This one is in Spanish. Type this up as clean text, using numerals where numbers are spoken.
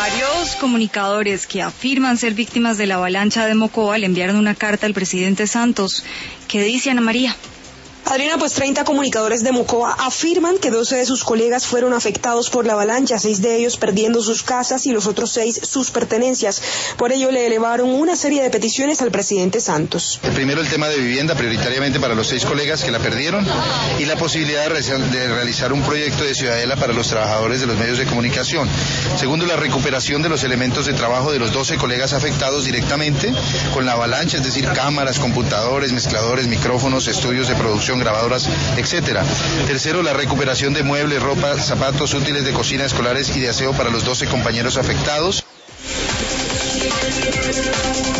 Varios comunicadores que afirman ser víctimas de la avalancha de Mocoa le enviaron una carta al presidente Santos. ¿Qué dice Ana María? Adriana, pues 30 comunicadores de Mocoa afirman que 12 de sus colegas fueron afectados por la avalancha, 6 de ellos perdiendo sus casas y los otros 6 sus pertenencias. Por ello le elevaron una serie de peticiones al presidente Santos. Primero, el tema de vivienda, prioritariamente para los 6 colegas que la perdieron, y la posibilidad de realizar un proyecto de ciudadela para los trabajadores de los medios de comunicación. Segundo, la recuperación de los elementos de trabajo de los 12 colegas afectados directamente con la avalancha, es decir, cámaras, computadores, mezcladores, micrófonos, estudios de producción, grabadoras, etcétera. Tercero, la recuperación de muebles, ropa, zapatos, útiles de cocina, escolares y de aseo para los 12 compañeros afectados.